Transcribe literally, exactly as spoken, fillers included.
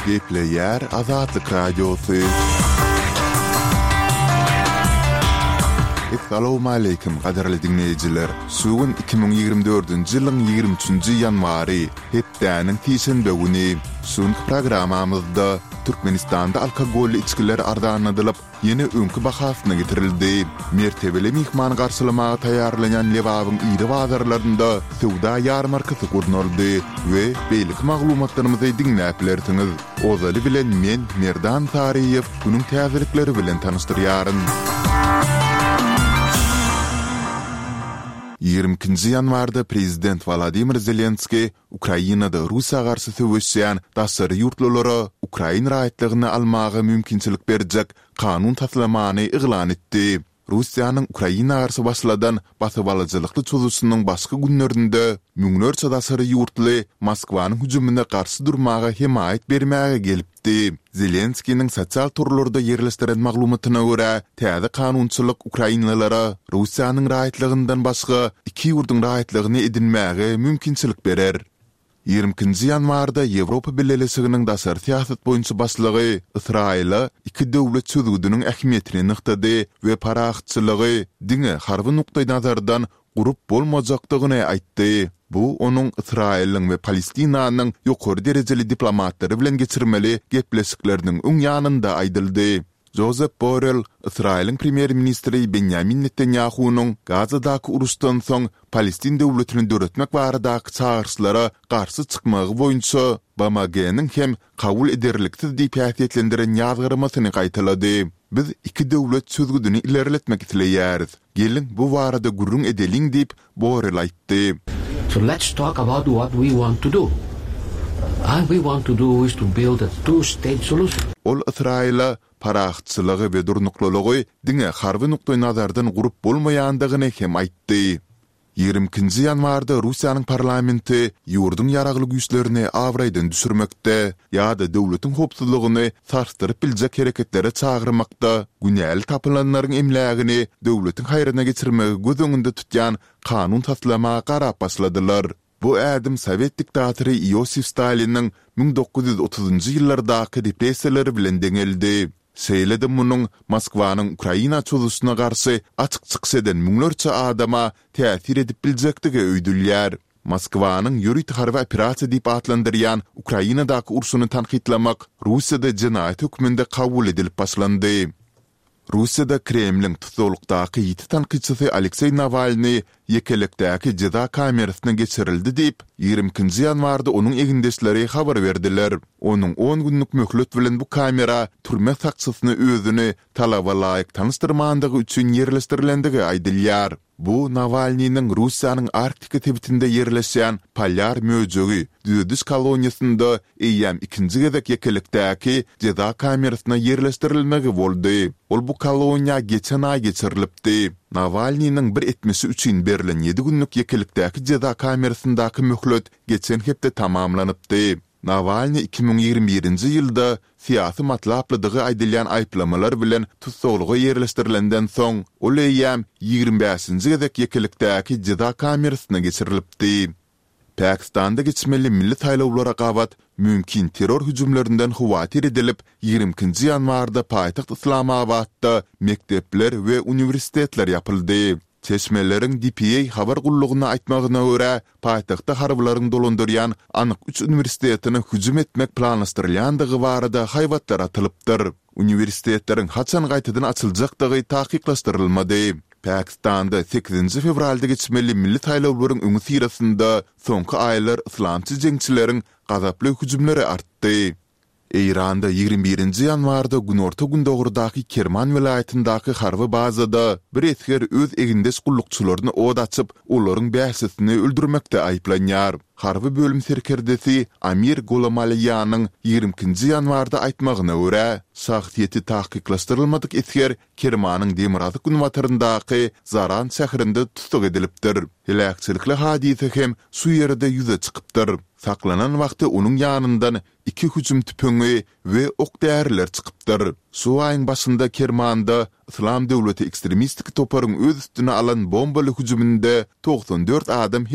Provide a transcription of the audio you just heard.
Gepleyer Azadlık Radyosu. Assalamu alaykum qadarly dinleyijiler. Suwun iki bin ýigirme dördünji ýylyň ýigirme üçünji ýanwary hepdäniň tiýşenbe güni suwun programamyzda Türkmenistanda alkogolly içkiler arzanydylyp ýene öňkü bahasyna getirildi. Mertebeli mihman garşylamaga taýýarlanan Lewabyň ýyry bazarlarynda sowda ýarmarkasy gurnaldy we beýlik maglumatlarymyzy dinläplersiňiz. Ozaly bilen men Merdan Tariýew bunyň täzelikleri bilen tanystyryaryn. ýigirme ikinji ýanwarda Prezident Vladimir Zelenski Ukrainada Russiýa garşy söwüşýän daşary ýurtlalara Ukraina raýatlygyny almagy mümkinçilik berjek kanun taslamany iglan etdi. Russiýanyň Ukraina garşy başladan basyp alyjylykly çözüşiniň başga günlerinde müňlerçe daşary ýurtly Moskwanyň hüjümine garşy durmaga himayet bermäge gelipdi. Zelenskiň sosial turlarda ýerleşdiren maglumatyna görä, täze kanunçylyk Ukrainalara Russiýanyň raýatlygyndan başga iki ýurduň raýatlygyny edinmäge mümkinçilik berer. ýigirme ikinji ýanwarda Ýewropa Birleşiginiň daşary siýasat boýunça başlygy Israila iki döwlet çözgüdüniň ähmiýetini nykdady we parahatçylygy diňe harby nukdaý nazardan gurup bolmajakdygyny aýtdy. Bu onuň Israilň we Palestinanyň ýokary derejeli diplomatlary bilen geçirmeli gepleşikleriniň öň ýanynda aýdyldy. Joseph Borrell, Israilň premier ministri Benjamin Netanyahu'nun Gazadaky uruşdan soň Palestin döwletini döretmek baradaky çağrışlara garşy çykmagy boýunça B M G'niň hem kabul ederliksiz diýip häsiýetlendiren ýazgyrmasyny gaýtalady. Biz iki döwlet çözgüdüni ilerletmek isleýäris. Gelin bu barada gurrun edeliň diýip Borrell aýtdy. So let's talk about what we want to do. And we want to do is to build a two-state solution. Ol Israila parahatçylygy we durnuklalygy diňe harby nukdaý nazardan gurup bolmaýandygyny hem aýtdy. ýigirme ikinji ýanwarda Russiýanyň parlamenti ýurdun ýaragly güýçlerini awraýdan düşürmekde ýa-da döwletiň howpsuzlygyny sarstyryp biljek hereketlere çagyrmakda günäli tapylanlaryň emlägini döwletiň haýryna geçirmegi göz öňünde tutýan kanun taslamaga garap başladylar. Bu ädim Sowet diktatory Iosif Stalin'in bin dokuz ýüz otuzunji ýyllardaky repressiýaleri bilen deňeldi. Seýledim munyň Moskwanyň Ukraina çözüşine garşy açyk çykyş eden müňlerçe adama täsir edip biljekdige öýdülýär. Moskwanyň ýürüt harby operasiýa diýip atlandyrýan Ukrainadaky urşuny tanqidlamak Russiýada jinaýat hökmünde kabul edilip başlandy. Russiýada Kremliň tutulukdaky ýiti tanqidçisi Aleksey Navalny ýekelekdäki jeda kamerasyna geçirildi diýip ýigirme ikinji ýanwarda onuň egindeşleri habar berdiler. Onuň on günlük möhlet bilen bu kamera türme sakçysyny özüni talaba laýyk tanystyrmandygy üçin ýerleşdirilendigi aýdylýar. Bu Navalnyň Russiýanyň Arktika tebitinde ýerleşýän Polar möjegi düýdüş koloniýasynda eýýäm ikinji gezek ýekelekdäki jeda kamerasyna ýerleşdirilmegi boldy. Ol bu koloniýa geçen aý geçirilipdi. Navalnyň bir etmesi üçin berilen ýedi günlük ýekelekdäki jeda kamerasyndaky möhlet geçen hepde tamamlanypdy. Navalny iki bin ýigirme birinji ýylda siýasy matlaplydygy aýdylýan aýplamalar bilen tutsaglyga ýerleşdirilenden soň ol eýýäm ýigirme beşinji gezek ýekelekdäki jeda kamerasyna geçirilipdi. Pakistanda geçmeli milli taýlawlara gabat mümkin terror hüjümlerinden huwatir edilip ýigirme ikinji ýanwarda paýtaxt Islamabadda mektepler we uniwersitetler ýapyldy. Çeşmeleriň D P A habar gullugyna aýtmagyna görä, paýtagtda harbylaryň dolandyrýan anyk üç uniwersitetini hüjüm etmek planlaşdyrylýandygy barada haýwatlar atylypdyr. Uniwersitetlerin haçan gaýtadan açyljakdygy taýkyklaşdyrylmady. Pakistanda sekizinji fevralda geçmeli milli taýlawlaryň öňü sirasynda soňky aýlar islamçy jeňçileriň gazaply hüjümleri artdy. Eýranda ýigirme birinji ýanwarda günorta gün dogurdaky Kerman welaýatyndaky harby bazada bir etger öz egindeş gullukçylaryny od açyp, olaryň bäsisini öldürmekde aýplanýar. Harby bölüm serkerdesi Amir Gulamaliyanyň ýigirme ikinji ýanwarda aýtmagyna görä, şahsiýeti tahkiklaşdyrylmadyk etger Kermanyň Demirazı günwataryndaky Zaran şäherinde tutsak edilipdir. Helakçylykly hadise hem şu ýerde ýüze çykypdyr. Saklanan wagty onuň ýanyndan iki hüjüm tüpüňi we ok däriler çykypdyr. Şu aýyň başynda Kermanda Islam döwleti ekstremistik toparyň öz üstüne alan bombaly hüjüminde doksan dört adam